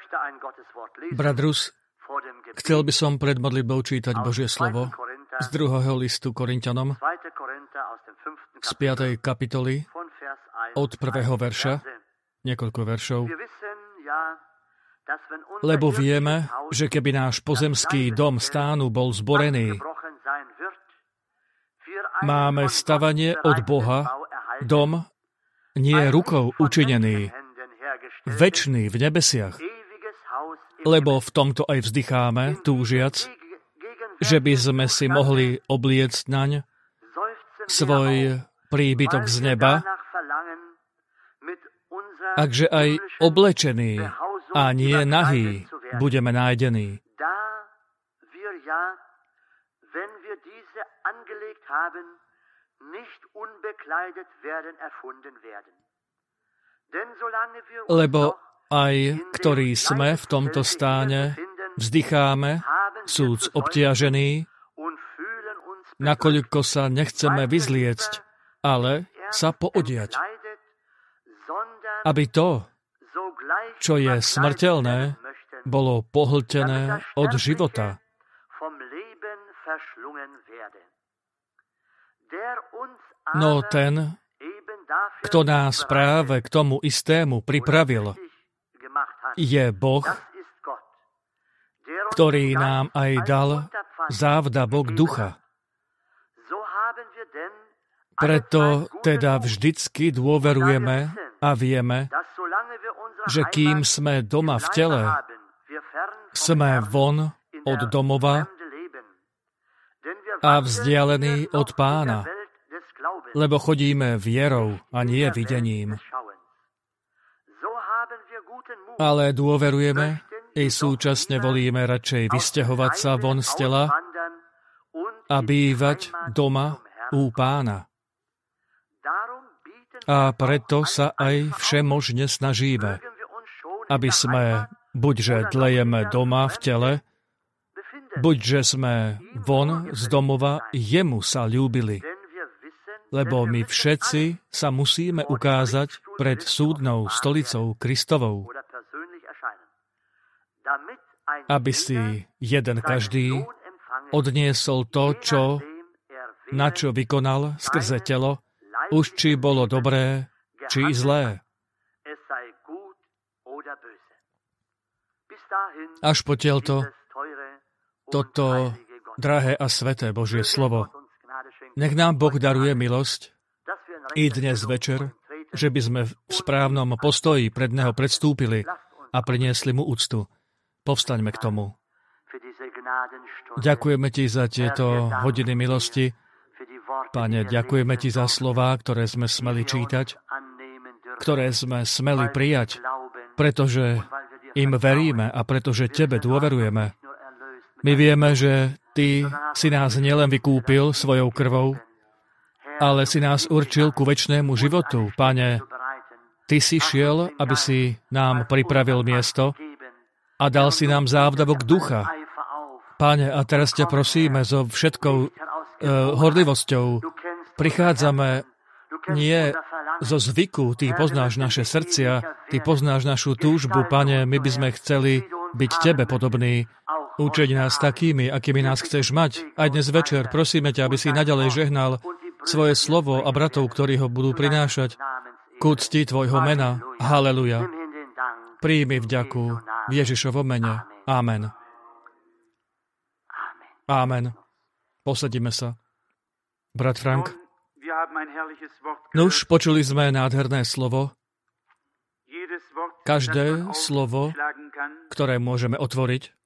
Brat Rus, chcel by som pred modlitbou čítať Božie slovo z 2. listu Korinťanom z 5. kapitoly od 1. verša, niekoľko veršov. Lebo vieme, že keby náš pozemský dom stánu bol zborený, máme stavanie od Boha, dom nie rukou učinený, večný v nebesiach. Lebo v tomto aj vzdycháme, túžiac, že by sme si mohli obliecť naň svoj príbytok z neba, akže aj oblečený a nie nahý budeme nájdení. Lebo aj ktorí sme v tomto stáne, vzdycháme, súc obtiažený, nakoľko sa nechceme vyzliecť, ale sa poodiať. Aby to, čo je smrteľné, bolo pohltené od života. No ten, kto nás práve k tomu istému pripravil, je Boh, ktorý nám aj dal závdavok ducha. Preto teda vždycky dôverujeme a vieme, že kým sme doma v tele, sme von od domova a vzdialení od Pána, lebo chodíme vierou a nie videním. Ale dôverujeme i súčasne volíme radšej vysťahovať sa von z tela a bývať doma u Pána. A preto sa aj všemožne snažíme, aby sme buďže dlejeme doma v tele, buďže sme von z domova jemu sa ľúbili. Lebo my všetci sa musíme ukázať pred súdnou stolicou Kristovou, aby si jeden každý odniesol to, na čo vykonal skrze telo, už či bolo dobré, či zlé. Až potiaľto toto drahé a sveté Božie slovo. Nech nám Boh daruje milosť i dnes večer, že by sme v správnom postoji pred Neho predstúpili a priniesli mu úctu. Povstaňme k tomu. Ďakujeme Ti za tieto hodiny milosti. Pane, ďakujeme Ti za slová, ktoré sme smeli čítať, ktoré sme smeli prijať, pretože im veríme a pretože Tebe dôverujeme. My vieme, že Ty si nás nielen vykúpil svojou krvou, ale si nás určil ku večnému životu. Pane, Ty si šiel, aby si nám pripravil miesto a dal si nám závdavok ducha. Pane, a teraz ťa prosíme so všetkou horlivosťou. Prichádzame nie zo zvyku, Ty poznáš naše srdcia, Ty poznáš našu túžbu. Pane, my by sme chceli byť Tebe podobní. Učeň nás takými, akými nás chceš mať. Aj dnes večer prosíme ťa, aby si naďalej žehnal svoje slovo a bratov, ktorí ho budú prinášať k úcti Tvojho mena. Haleluja. Príjmi vďaku v Ježišovom mene. Amen. Amen. Posadíme sa. Brat Frank. Nuž, počuli sme nádherné slovo. Každé slovo, ktoré môžeme otvoriť,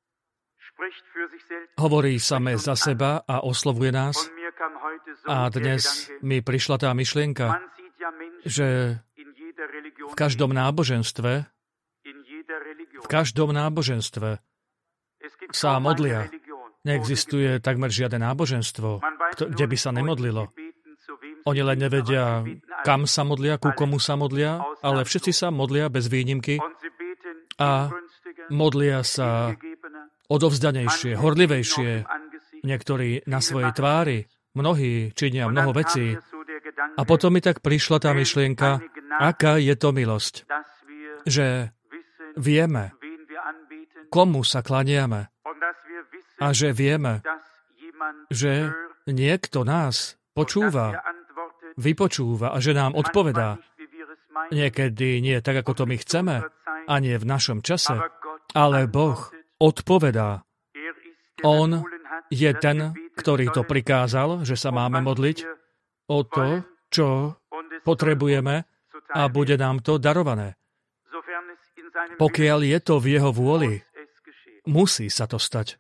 hovorí samé za seba a oslovuje nás. A dnes mi prišla tá myšlienka, že v každom náboženstve sa modlia. Neexistuje takmer žiadne náboženstvo, kde by sa nemodlilo. Oni len nevedia, kam sa modlia, ku komu sa modlia, ale všetci sa modlia bez výnimky a modlia sa odovzdanejšie, horlivejšie, niektorí na svojej tvári, mnohí činia mnoho vecí. A potom mi tak prišla tá myšlienka, aká je to milosť, že vieme, komu sa klaniame a že vieme, že niekto nás počúva, vypočúva a že nám odpovedá. Niekedy nie tak, ako to my chceme, a nie v našom čase, ale Boh odpovedá. On je ten, ktorý to prikázal, že sa máme modliť o to, čo potrebujeme a bude nám to darované. Pokiaľ je to v jeho vôli, musí sa to stať.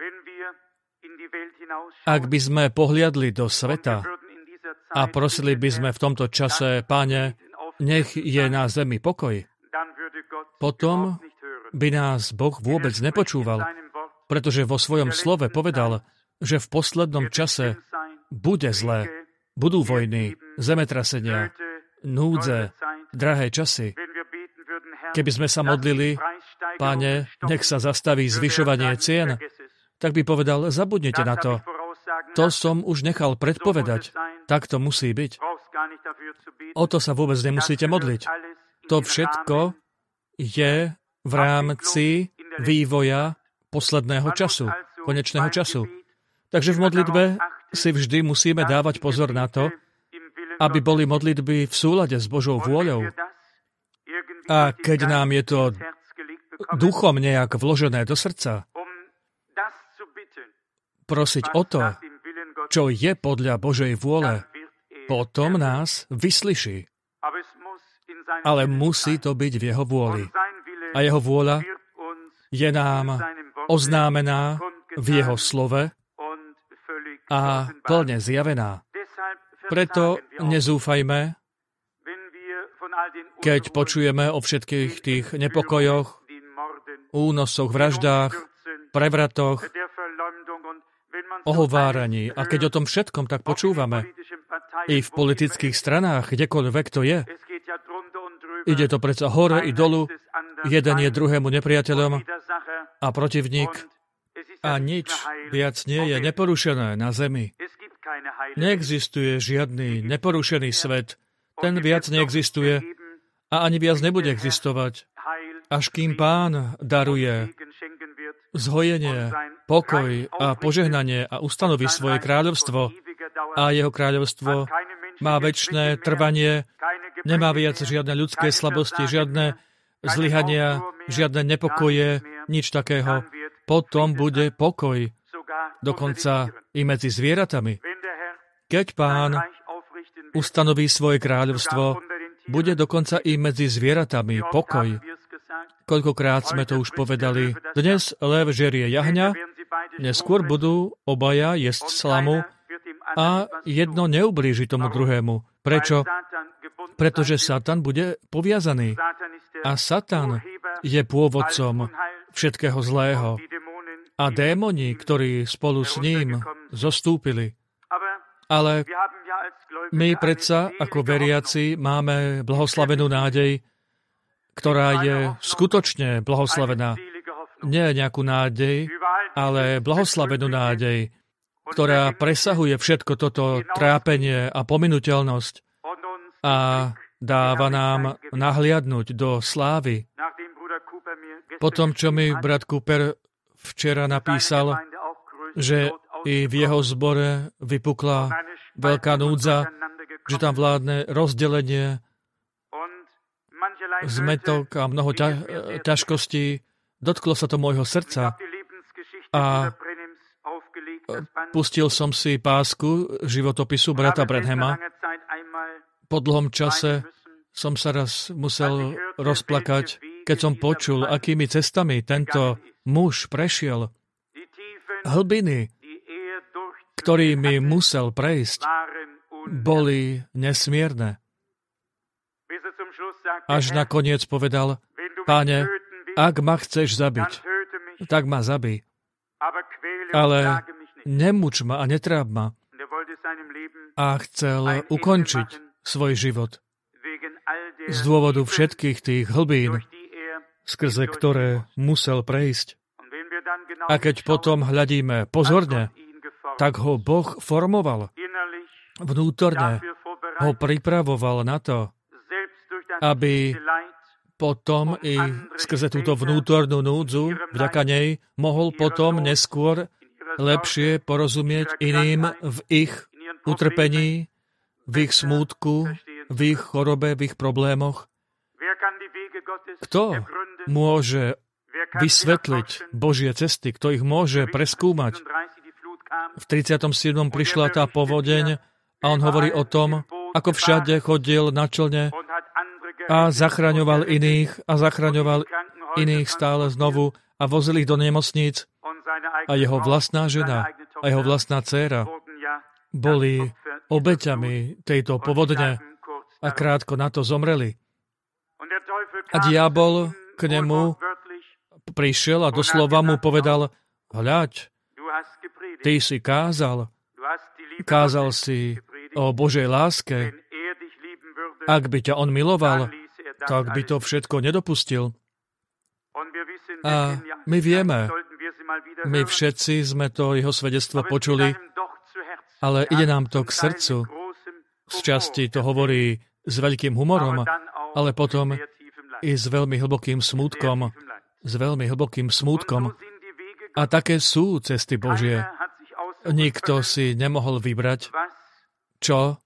Ak by sme pohliadli do sveta a prosili by sme v tomto čase, Páne, nech je na zemi pokoj, potom by nás Boh vôbec nepočúval, pretože vo svojom slove povedal, že v poslednom čase bude zlé, budú vojny, zemetrasenia, núdze, drahé časy. Keby sme sa modlili, Páne, nech sa zastaví zvyšovanie cien, tak by povedal, zabudnite na to. To som už nechal predpovedať. Tak to musí byť. O to sa vôbec nemusíte modliť. To všetko je v rámci vývoja posledného času, konečného času. Takže v modlitbe si vždy musíme dávať pozor na to, aby boli modlitby v súlade s Božou vôľou. A keď nám je to duchom nejak vložené do srdca, prosiť o to, čo je podľa Božej vôle, potom nás vyslyší. Ale musí to byť v jeho vôli. A jeho vôľa je nám oznámená v jeho slove a plne zjavená. Preto nezúfajme, keď počujeme o všetkých tých nepokojoch, únosoch, vraždách, prevratoch, ohováraní. A keď o tom všetkom tak počúvame, i v politických stranách, kdekoľvek to je, ide to predsa hore i dolu, jeden je druhému nepriateľom a protivník a nič viac nie je neporušené na zemi. Neexistuje žiadny neporušený svet, ten viac neexistuje a ani viac nebude existovať, až kým Pán daruje zhojenie, pokoj a požehnanie a ustanoví svoje kráľovstvo a jeho kráľovstvo má večné trvanie, nemá viac žiadne ľudské slabosti, žiadne zlyhania, žiadne nepokoje, nič takého. Potom bude pokoj, dokonca i medzi zvieratami. Keď Pán ustanoví svoje kráľovstvo, bude dokonca i medzi zvieratami pokoj. Koľkokrát sme to už povedali. Dnes lev žerie jahňa, neskôr budú obaja jesť slamu a jedno neublíži tomu druhému. Prečo? Pretože Satan bude poviazaný. A Satan je pôvodcom všetkého zlého. A démoni, ktorí spolu s ním zostúpili. Ale my predsa, ako veriaci, máme blahoslavenú nádej, ktorá je skutočne blahoslavená. Nie nejakú nádej, ale blahoslavenú nádej, ktorá presahuje všetko toto trápenie a pominuteľnosť a dáva nám nahliadnúť do slávy. Po tom, čo mi brat Cooper včera napísal, že i v jeho zbore vypukla veľká núdza, že tam vládne rozdelenie, zmetok a mnoho ťažkostí. Dotklo sa to môjho srdca a pustil som si pásku životopisu brata Branhama. Po dlhom čase som sa raz musel rozplakať, keď som počul, akými cestami tento muž prešiel. Hlbiny, ktorými musel prejsť, boli nesmierne. Až nakoniec povedal, Páne, ak ma chceš zabiť, tak ma zabij. Ale nemuč ma a netráp ma. A chcel ukončiť svoj život z dôvodu všetkých tých hlbín, skrze ktoré musel prejsť. A keď potom hľadíme pozorne, tak ho Boh formoval. Vnútorne ho pripravoval na to, aby potom i skrze túto vnútornú núdzu, vďaka nej, mohol potom neskôr lepšie porozumieť iným v ich utrpení, v ich smútku, v ich chorobe, v ich problémoch. Kto môže vysvetliť Božie cesty? Kto ich môže preskúmať? V 37. prišla tá povodeň a on hovorí o tom, ako všade chodil na člne a zachraňoval iných stále znovu a vozil ich do nemocníc. A jeho vlastná žena a jeho vlastná dcéra boli obeťami tejto povodne a krátko na to zomreli. A diabol k nemu prišiel a doslova mu povedal, hľaď, ty si kázal si o Božej láske. Ak by ťa on miloval, tak by to všetko nedopustil. A my vieme, my všetci sme to jeho svedectvo počuli, ale ide nám to k srdcu. Z časti to hovorí s veľkým humorom, ale potom i s veľmi hlbokým smútkom. A také sú cesty Božie. Nikto si nemohol vybrať, čo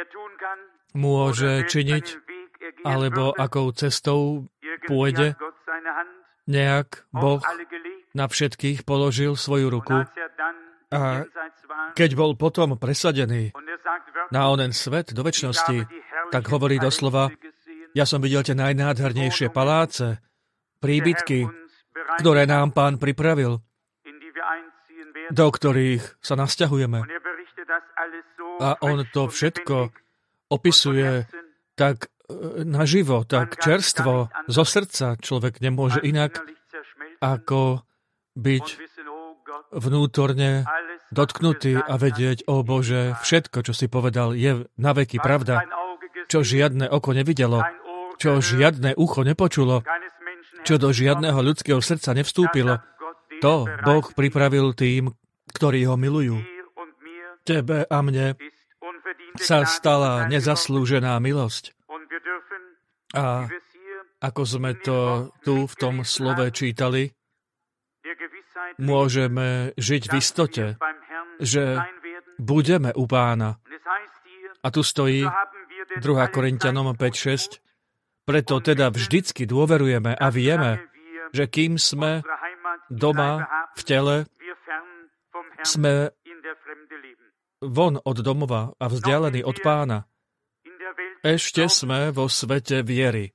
môže činiť, alebo akou cestou pôjde. Nejak Boh na všetkých položil svoju ruku a keď bol potom presadený na onen svet do večnosti, tak hovorí doslova, ja som videl tie najnádhernejšie paláce, príbytky, ktoré nám Pán pripravil, do ktorých sa nasťahujeme. A on to všetko opisuje tak naživo, tak čerstvo, zo srdca. Človek nemôže inak, ako byť vnútorne dotknutý a vedieť, o Bože, všetko, čo si povedal, je naveky pravda, čo žiadne oko nevidelo, čo žiadne ucho nepočulo, čo do žiadneho ľudského srdca nevstúpilo. To Boh pripravil tým, ktorí ho milujú. Tebe a mne sa stala nezaslúžená milosť. A ako sme to tu v tom slove čítali, môžeme žiť v istote, že budeme u Pána. A tu stojí 2. Korinťanom 5:6. Preto teda vždycky dôverujeme a vieme, že kým sme doma v tele, sme von od domova a vzdialení od Pána. Ešte sme vo svete viery.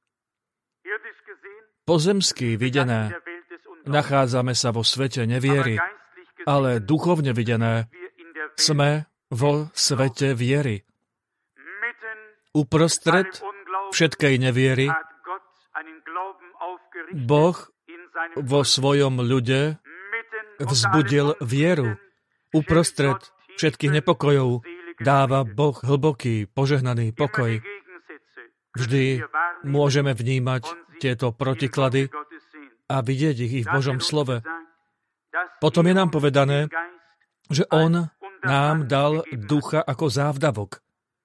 Pozemsky videné nachádzame sa vo svete neviery, ale duchovne videné sme vo svete viery. Uprostred všetkej neviery Boh vo svojom ľude vzbudil vieru. Uprostred všetkých nepokojov dáva Boh hlboký, požehnaný pokoj. Vždy môžeme vnímať tieto protiklady a vidieť ich v Božom slove. Potom je nám povedané, že On nám dal ducha ako závdavok.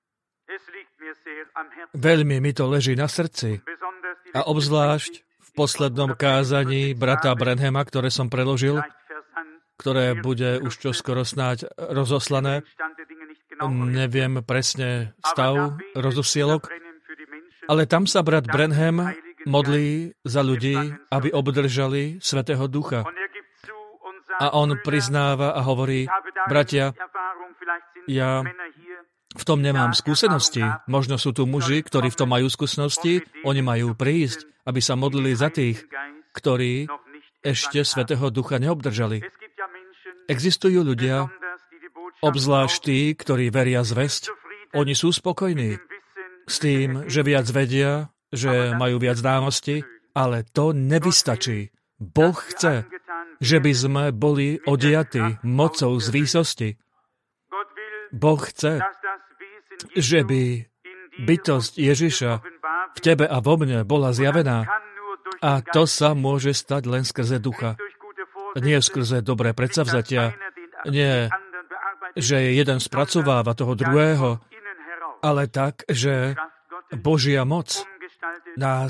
Veľmi mi to leží na srdci. A obzvlášť v poslednom kázaní brata Branhama, ktoré som preložil, ktoré bude už čoskoro snáď rozoslané. Neviem presne stav rozosielok, ale tam sa brat Branham modlí za ľudí, aby obdržali Svätého Ducha. A on priznáva a hovorí, bratia, ja v tom nemám skúsenosti. Možno sú tu muži, ktorí v tom majú skúsenosti, oni majú prísť, aby sa modlili za tých, ktorí ešte Svätého Ducha neobdržali. Existujú ľudia, obzvlášť tí, ktorí veria zvesť, oni sú spokojní s tým, že viac vedia, že majú viac dámosti, ale to nevystačí. Boh chce, že by sme boli odiatí mocou z výsosti. Boh chce, že by bytosť Ježiša v tebe a vo mne bola zjavená. A to sa môže stať len skrze ducha. Nie skrze dobré predsavzatia, nie, že jeden spracováva toho druhého, ale tak, že Božia moc nás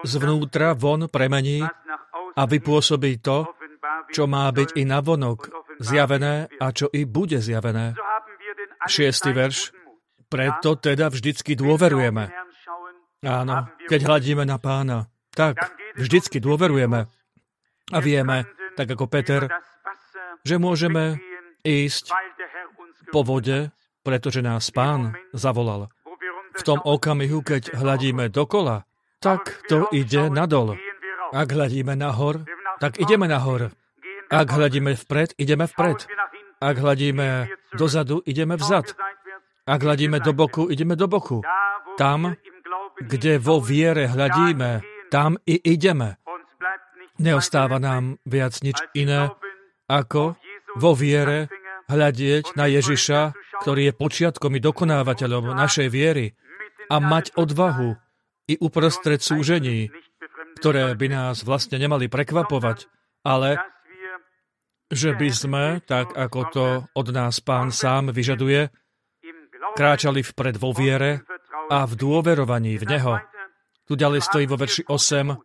zvnútra von premení a vypôsobí to, čo má byť i navonok zjavené a čo i bude zjavené. 6. verš. Preto teda vždycky dôverujeme. Áno, keď hľadíme na Pána, tak vždycky dôverujeme a vieme, tak ako Peter, že môžeme ísť po vode, pretože nás Pán zavolal. V tom okamihu, keď hľadíme dokola, tak to ide nadol. Ak hľadíme nahor, tak ideme nahor. Ak hľadíme vpred, ideme vpred. Ak hľadíme dozadu, ideme vzad. Ak hľadíme do boku, ideme do boku. Tam, kde vo viere hľadíme, tam i ideme. Neostáva nám viac nič iné, ako vo viere hľadieť na Ježiša, ktorý je počiatkom i dokonávateľom našej viery a mať odvahu i uprostred súžení, ktoré by nás vlastne nemali prekvapovať, ale že by sme, tak ako to od nás Pán sám vyžaduje, kráčali vpred vo viere a v dôverovaní v Neho. Tu ďalej stojí vo verši 8.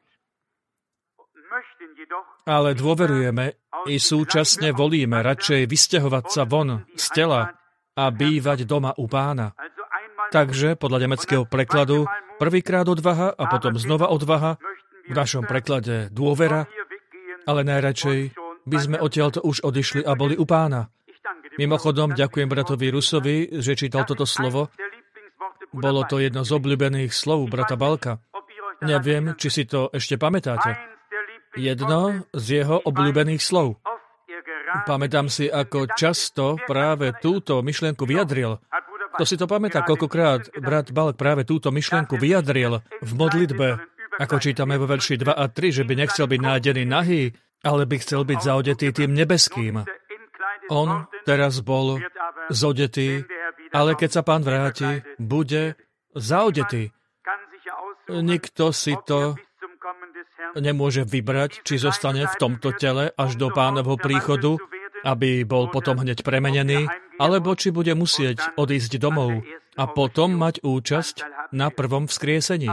Ale dôverujeme i súčasne volíme radšej vysťahovať sa von z tela a bývať doma u Pána. Takže podľa nemeckého prekladu prvýkrát odvaha a potom znova odvaha, v našom preklade dôvera, ale najradšej by sme odtiaľto už odišli a boli u Pána. Mimochodom, ďakujem bratovi Rusovi, že čítal toto slovo. Bolo to jedno z obľúbených slov brata Balka. Neviem, či si to ešte pamätáte. Jedno z jeho obľúbených slov. Pamätám si, ako často práve túto myšlienku vyjadril. Kto si to pamätá, koľkokrát brat Balk práve túto myšlienku vyjadril v modlitbe, ako čítame vo verši 2 a 3, že by nechcel byť nájdený nahý, ale by chcel byť zaodetý tým nebeským. On teraz bol zodetý, ale keď sa Pán vráti, bude zaodetý. Nikto si to nemôže vybrať, či zostane v tomto tele až do Pánovho príchodu, aby bol potom hneď premenený, alebo či bude musieť odísť domov a potom mať účasť na prvom vzkriesení.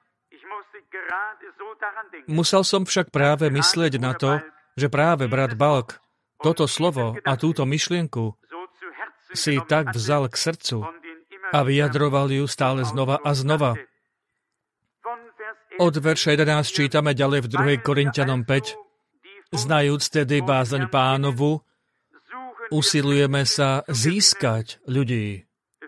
Musel som však práve myslieť na to, že práve brat Balk toto slovo a túto myšlienku si tak vzal k srdcu a vyjadroval ju stále znova a znova. Od verša 11 čítame ďalej v 2. Korinťanom 5. Znajúc tedy bázeň Pánovu, usilujeme sa získať ľudí.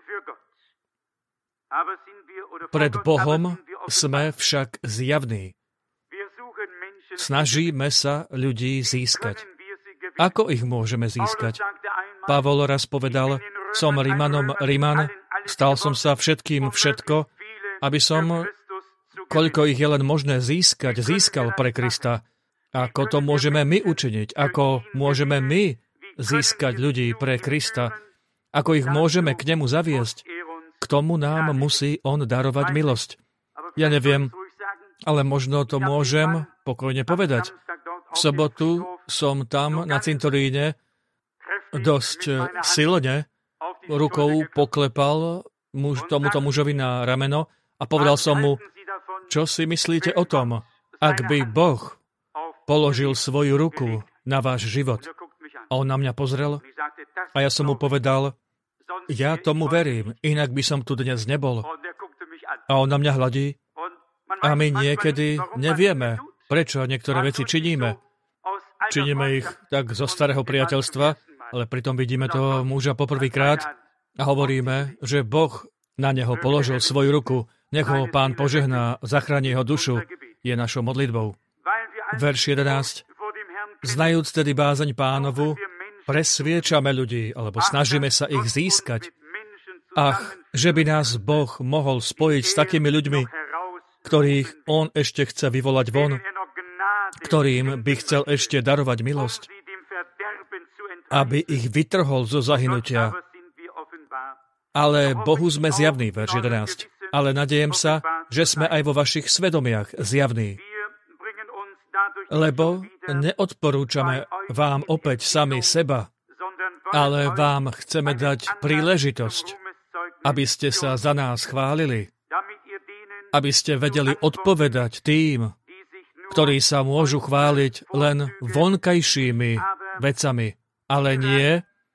Pred Bohom sme však zjavní. Snažíme sa ľudí získať. Ako ich môžeme získať? Pavol raz povedal, som Rimanom Riman, stal som sa všetkým všetko, aby som, koľko ich je len možné získal pre Krista. Ako to môžeme my učiniť? Ako môžeme my získať ľudí pre Krista? Ako ich môžeme k nemu zaviesť? K tomu nám musí on darovať milosť. Ja neviem, ale možno to môžem pokojne povedať. V sobotu som tam na cintoríne dosť silne rukou poklepal tomuto mužovi na rameno a povedal som mu, čo si myslíte o tom, ak by Boh položil svoju ruku na váš život. A on na mňa pozrel a ja som mu povedal, ja tomu verím, inak by som tu dnes nebol. A on na mňa hladí a my niekedy nevieme, prečo niektoré veci činíme. Činíme ich tak zo starého priateľstva, ale pritom vidíme toho muža poprvýkrát a hovoríme, že Boh na neho položil svoju ruku. Nech ho Pán požehná, zachráni jeho dušu, je našou modlitbou. Verš 11. Znajúc tedy bázeň Pánovu, presviečame ľudí, alebo snažíme sa ich získať. Ach, že by nás Boh mohol spojiť s takými ľuďmi, ktorých On ešte chce vyvolať von, ktorým by chcel ešte darovať milosť, aby ich vytrhol zo zahynutia. Ale Bohu sme zjavní, verš 11. Ale nadejem sa, že sme aj vo vašich svedomiach zjavní. Lebo neodporúčame vám opäť sami seba, ale vám chceme dať príležitosť, aby ste sa za nás chválili, aby ste vedeli odpovedať tým, ktorí sa môžu chváliť len vonkajšími vecami, ale nie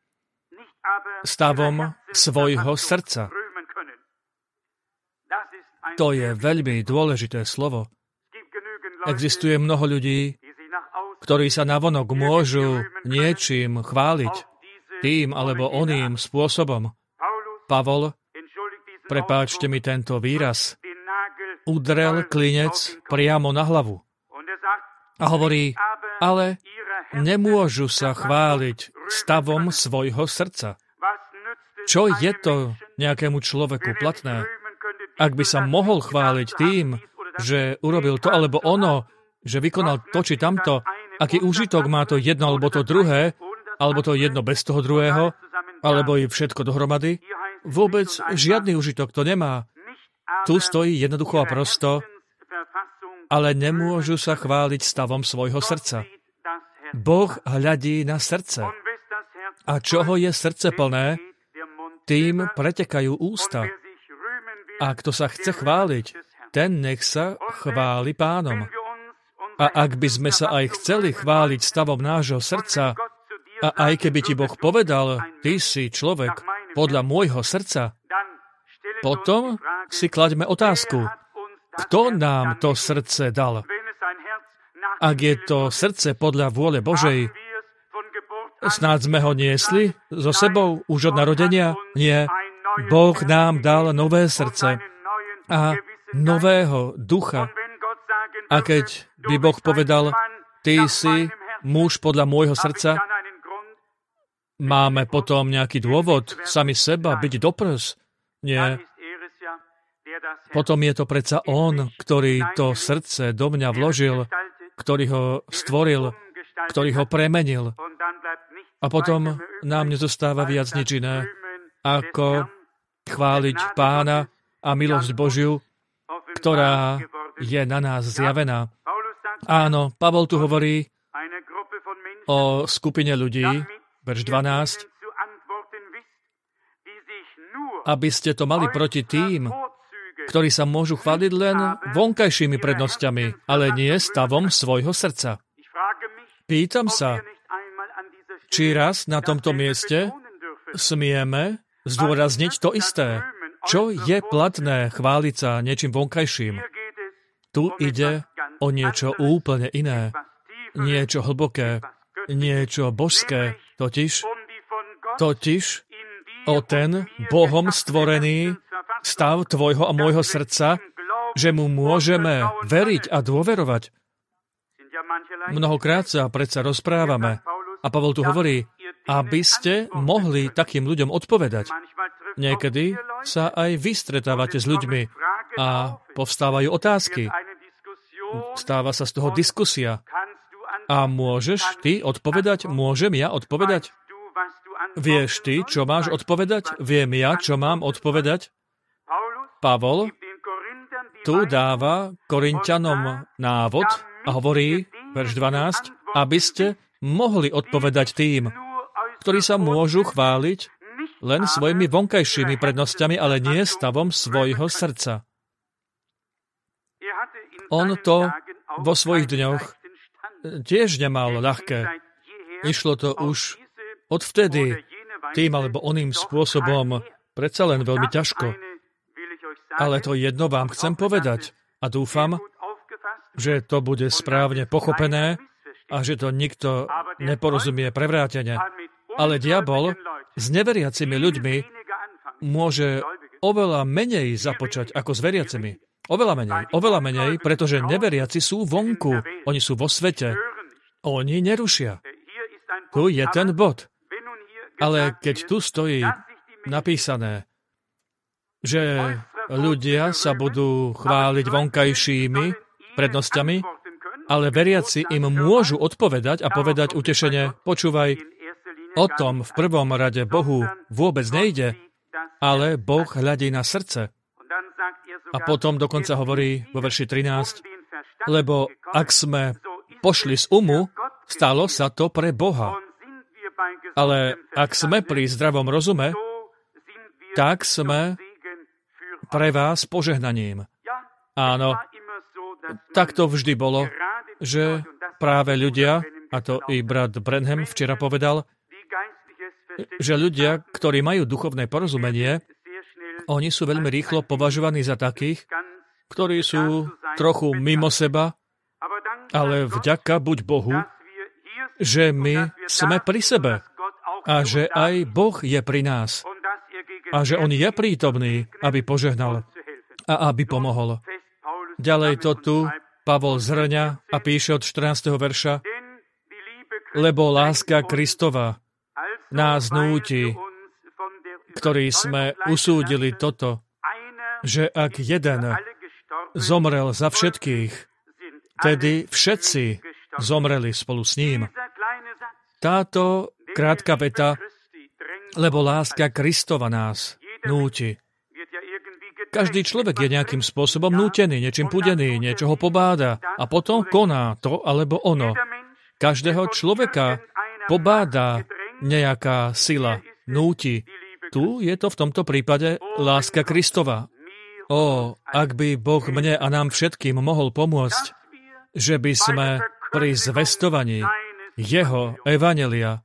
stavom svojho srdca. To je veľmi dôležité slovo. Existuje mnoho ľudí, ktorí sa navonok môžu niečím chváliť, tým alebo oným spôsobom. Pavol, prepáčte mi tento výraz, udrel klinec priamo na hlavu. A hovorí, ale nemôžu sa chváliť stavom svojho srdca. Čo je to nejakému človeku platné? Ak by sa mohol chváliť tým, že urobil to alebo ono, že vykonal to či tamto, aký úžitok má to jedno alebo to druhé, alebo to jedno bez toho druhého, alebo i všetko dohromady, vôbec žiadny úžitok to nemá. Tu stojí jednoducho a prosto, ale nemôžu sa chváliť stavom svojho srdca. Boh hľadí na srdce. A čoho je srdce plné, tým pretekajú ústa. A kto sa chce chváliť, ten nech sa chváli Pánom. A ak by sme sa aj chceli chváliť stavom nášho srdca, a aj keby ti Boh povedal, ty si človek podľa môjho srdca, potom si klaďme otázku, kto nám to srdce dal? Ak je to srdce podľa vôle Božej, snáď sme ho niesli so sebou už od narodenia? Nie. Boh nám dal nové srdce a nového ducha. A keď by Boh povedal, ty si muž podľa môjho srdca, máme potom nejaký dôvod sami seba byť do prs? Nie. Potom je to predsa On, ktorý to srdce do mňa vložil, ktorý ho stvoril, ktorý ho premenil. A potom nám nezostáva viac nič iné, ako chváliť Pána a milosť Božiu, ktorá je na nás zjavená. Áno, Pavol tu hovorí o skupine ľudí, verš 12, aby ste to mali proti tým, ktorí sa môžu chváliť len vonkajšími prednosťami, ale nie stavom svojho srdca. Pýtam sa, či raz na tomto mieste smieme zdôrazniť to isté. Čo je platné chváliť sa niečím vonkajším? Tu ide o niečo úplne iné, niečo hlboké, niečo božské, totiž o ten Bohom stvorený stav tvojho a môjho srdca, že mu môžeme veriť a dôverovať. Mnohokrát sa predsa rozprávame a Pavol tu hovorí, aby ste mohli takým ľuďom odpovedať. Niekedy sa aj vy stretávate s ľuďmi a povstávajú otázky. Stáva sa z toho diskusia. A môžeš ty odpovedať? Môžem ja odpovedať? Vieš ty, čo máš odpovedať? Viem ja, čo mám odpovedať? Pavol tu dáva Korinťanom návod a hovorí, verš 12, aby ste mohli odpovedať tým, ktorí sa môžu chváliť len svojimi vonkajšími prednosťami, ale nie stavom svojho srdca. On to vo svojich dňoch tiež nemal ľahké. Išlo to už odvtedy tým alebo oným spôsobom predsa len veľmi ťažko. Ale to jedno vám chcem povedať a dúfam, že to bude správne pochopené a že to nikto neporozumie prevráteně. Ale diabol s neveriacimi ľuďmi môže oveľa menej započať ako s veriacimi. Oveľa menej, pretože neveriaci sú vonku. Oni sú vo svete. Oni nerušia. Tu je ten bod. Ale keď tu stojí napísané, že ľudia sa budú chváliť vonkajšími prednosťami, ale veriaci im môžu odpovedať a povedať utešene, počúvaj, o tom v prvom rade Bohu vôbec nejde, ale Boh hľadí na srdce. A potom dokonca hovorí vo verši 13, lebo ak sme pošli z umu, stalo sa to pre Boha. Ale ak sme pri zdravom rozume, tak sme pre vás požehnaním. Áno, tak to vždy bolo, že práve ľudia, a to i brat Branham včera povedal, že ľudia, ktorí majú duchovné porozumenie, oni sú veľmi rýchlo považovaní za takých, ktorí sú trochu mimo seba, ale vďaka buď Bohu, že my sme pri sebe a že aj Boh je pri nás a že On je prítomný, aby požehnal a aby pomohol. Ďalej to tu Pavol zhrňa a píše od 14. verša, lebo láska Kristova nás núti, ktorí sme usúdili toto, že ak jeden zomrel za všetkých, tedy všetci zomreli spolu s ním. Táto krátka veta, lebo láska Kristova nás núti. Každý človek je nejakým spôsobom nútený, niečím pudený, niečo ho pobáda a potom koná to alebo ono. Každého človeka pobáda nejaká sila, núti. Tu je to v tomto prípade láska Kristova. Ak by Boh mne a nám všetkým mohol pomôcť, že by sme pri zvestovaní Jeho evanjelia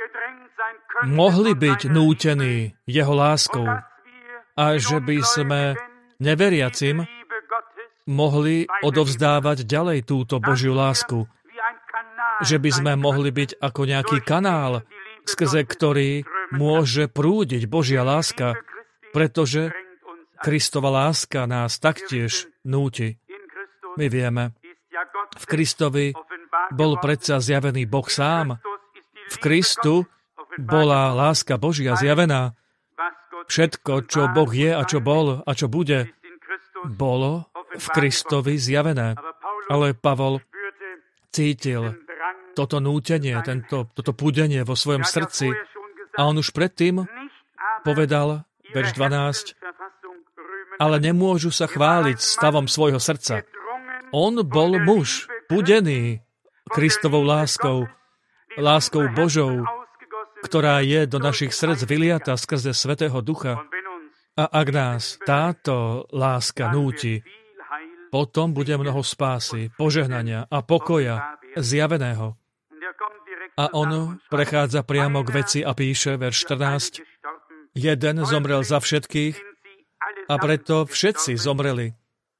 mohli byť nútení Jeho láskou a že by sme neveriacim mohli odovzdávať ďalej túto Božiu lásku. Že by sme mohli byť ako nejaký kanál, skrze ktorý môže prúdiť Božia láska, pretože Kristova láska nás taktiež núti. My vieme, v Kristovi bol predsa zjavený Boh sám. V Kristu bola láska Božia zjavená. Všetko, čo Boh je a čo bol a čo bude, bolo v Kristovi zjavené. Ale Pavol cítil toto nútenie, toto púdenie vo svojom srdci a on už predtým povedal, verš 12, ale nemôžu sa chváliť stavom svojho srdca. On bol muž, pudený Kristovou láskou, láskou Božou, ktorá je do našich srdc vyliata skrze Svätého Ducha. A ak nás táto láska núti, potom bude mnoho spásy, požehnania a pokoja zjaveného. A on prechádza priamo k veci a píše, verš 14, jeden zomrel za všetkých a preto všetci zomreli.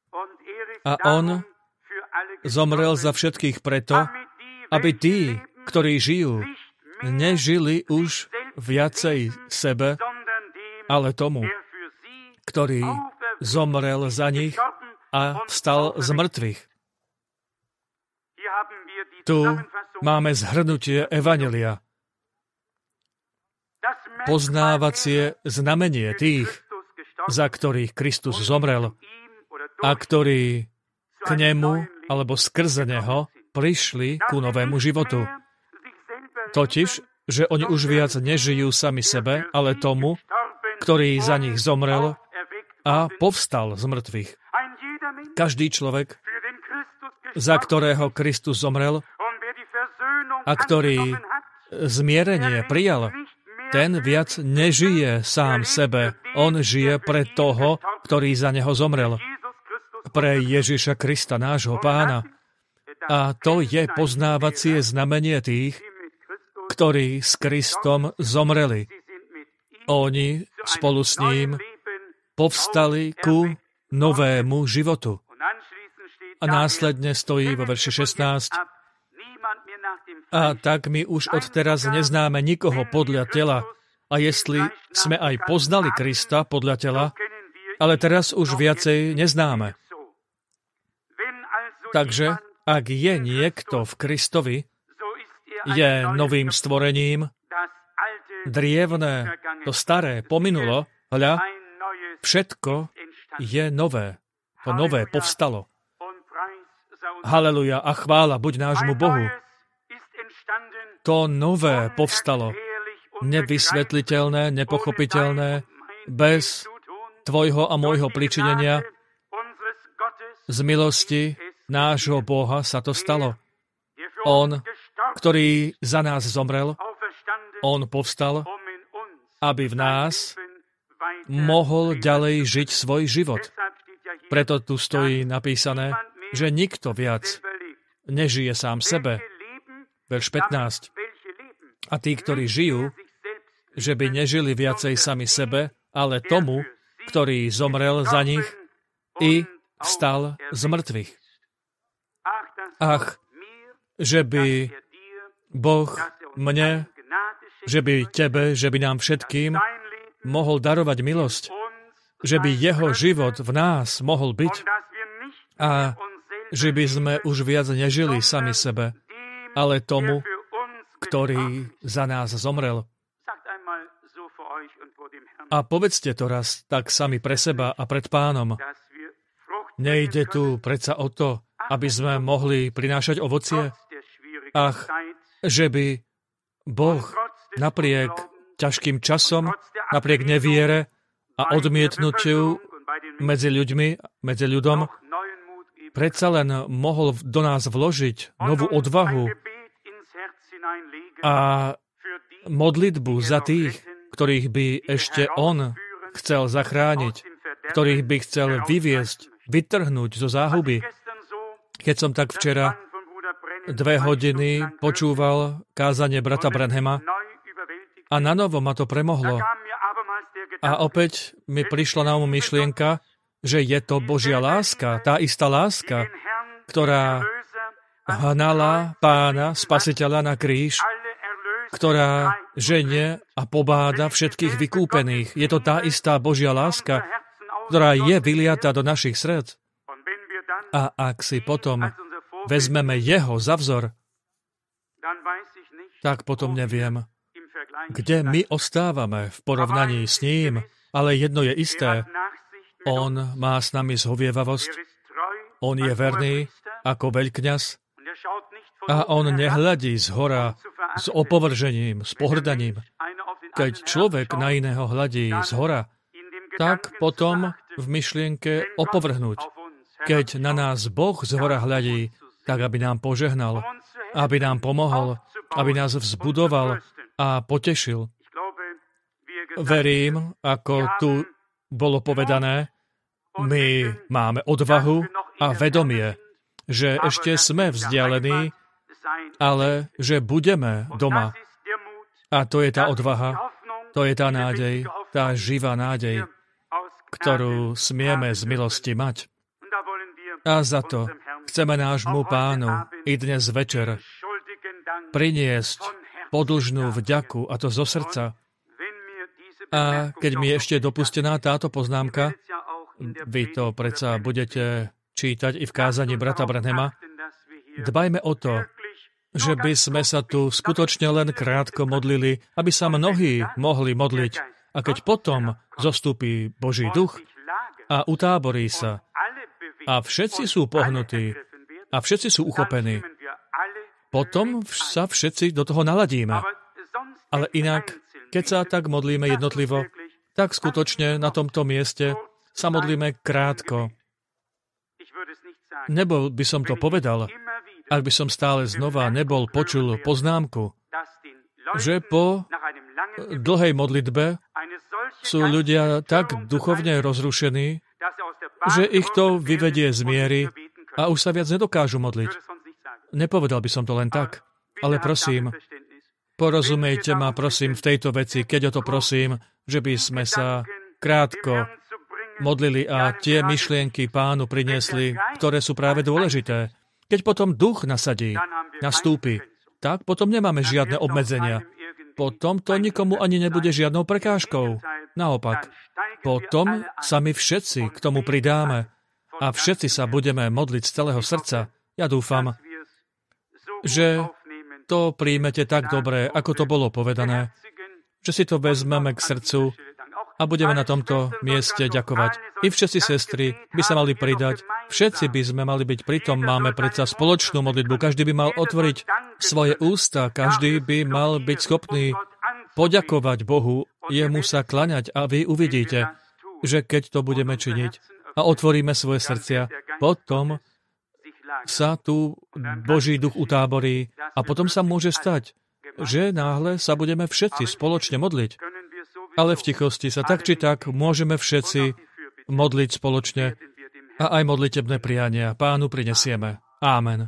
A on zomrel za všetkých preto, aby tí, ktorí žijú, nežili už viacej sebe, ale tomu, ktorý zomrel za nich a vstal z mŕtvych. Tu máme zhrnutie evanjelia. Poznávacie znamenie tých, za ktorých Kristus zomrel a ktorí k nemu alebo skrze neho prišli ku novému životu. Totiž, že oni už viac nežijú sami sebe, ale tomu, ktorý za nich zomrel a povstal z mŕtvych. Každý človek, za ktorého Kristus zomrel a ktorý zmierenie prijal, ten viac nežije sám sebe. On žije pre toho, ktorý za neho zomrel. Pre Ježiša Krista, nášho Pána. A to je poznávacie znamenie tých, ktorí s Kristom zomreli. Oni spolu s ním povstali ku novému životu. A následne stojí vo verši 16. A tak my už odteraz neznáme nikoho podľa tela. A jestli sme aj poznali Krista podľa tela, ale teraz už viacej neznáme. Takže, ak je niekto v Kristovi, je novým stvorením, drievne, to staré pominulo, hľa, všetko je nové. To nové povstalo. Haleluja a chvála buď nášmu Bohu. To nové povstalo. Nevysvetliteľné, nepochopiteľné, bez tvojho a môjho pričinenia. Z milosti nášho Boha sa to stalo. On, ktorý za nás zomrel, on povstal, aby v nás mohol ďalej žiť svoj život. Preto tu stojí napísané, že nikto viac nežije sám sebe. Verš 15. A tí, ktorí žijú, že by nežili viacej sami sebe, ale tomu, ktorý zomrel za nich i vstal z mŕtvych. Ach, že by Boh mne, že by tebe, že by nám všetkým mohol darovať milosť, že by jeho život v nás mohol byť a že by sme už viac nežili sami sebe, ale tomu, ktorý za nás zomrel. A povedzte to raz tak sami pre seba a pred Pánom. Nejde tu predsa o to, aby sme mohli prinášať ovocie? Ach, že by Boh napriek ťažkým časom, napriek neviere a odmietnutiu medzi ľuďmi, medzi ľudom, predsa len mohol do nás vložiť novú odvahu a modlitbu za tých, ktorých by ešte on chcel zachrániť, ktorých by chcel vyviesť, vytrhnúť zo záhuby. Keď som tak včera 2 hodiny počúval kázanie brata Branhama a nanovo ma to premohlo. A opäť mi prišla na myšlienka, že je to Božia láska, tá istá láska, ktorá hnala Pána, Spasiteľa na kríž, ktorá ženie a pobáda všetkých vykúpených. Je to tá istá Božia láska, ktorá je vyliata do našich srdc. A ak si potom vezmeme jeho za vzor, tak potom neviem, kde my ostávame v porovnaní s ním, ale jedno je isté. On má s nami zhovievavosť, on je verný ako veľkňaz a on nehľadí zhora s opovržením, s pohrdaním. Keď človek na iného hľadí zhora, tak potom v myšlienke opovrhnúť. Keď na nás Boh zhora hľadí, tak aby nám požehnal, aby nám pomohol, aby nás vzbudoval a potešil. Verím, ako tu bolo povedané, my máme odvahu a vedomie, že ešte sme vzdialení, ale že budeme doma. A to je tá odvaha, to je tá nádej, tá živá nádej, ktorú smieme z milosti mať. A za to chceme nášmu Pánu i dnes večer priniesť podlžnú vďaku, a to zo srdca. A keď mi je ešte dopustená táto poznámka, vy to predsa budete čítať i v kázaní brata Branhama, dbajme o to, že by sme sa tu skutočne len krátko modlili, aby sa mnohí mohli modliť. A keď potom zostúpi Boží duch a utáborí sa, a všetci sú pohnutí, a všetci sú uchopení, potom sa všetci do toho naladíme. Ale inak, keď sa tak modlíme jednotlivo, tak skutočne na tomto mieste sa modlíme krátko. Nebol by som to povedal, ak by som stále znova počul poznámku, že po dlhej modlitbe sú ľudia tak duchovne rozrušení, že ich to vyvedie z miery a už sa viac nedokážu modliť. Nepovedal by som to len tak, ale prosím, porozumejte ma, prosím, v tejto veci, keď o to prosím, že by sme sa krátko modlili a tie myšlienky Pánu priniesli, ktoré sú práve dôležité. Keď potom duch nastúpi, tak potom nemáme žiadne obmedzenia. Potom to nikomu ani nebude žiadnou prekážkou. Naopak, potom sa my všetci k tomu pridáme a všetci sa budeme modliť z celého srdca. Ja dúfam, že to príjmete tak dobre, ako to bolo povedané, že si to vezmeme k srdcu a budeme na tomto mieste ďakovať. I všetci sestry by sa mali pridať, všetci by sme mali byť pritom, máme predsa spoločnú modlitbu, každý by mal otvoriť svoje ústa, každý by mal byť schopný poďakovať Bohu, jemu sa klaňať a vy uvidíte, že keď to budeme činiť a otvoríme svoje srdcia, potom sa tu Boží duch utáborí a potom sa môže stať, že náhle sa budeme všetci spoločne modliť. Ale v tichosti sa tak či tak môžeme všetci modliť spoločne a aj modlitebné priania Pánu prinesieme. Amen.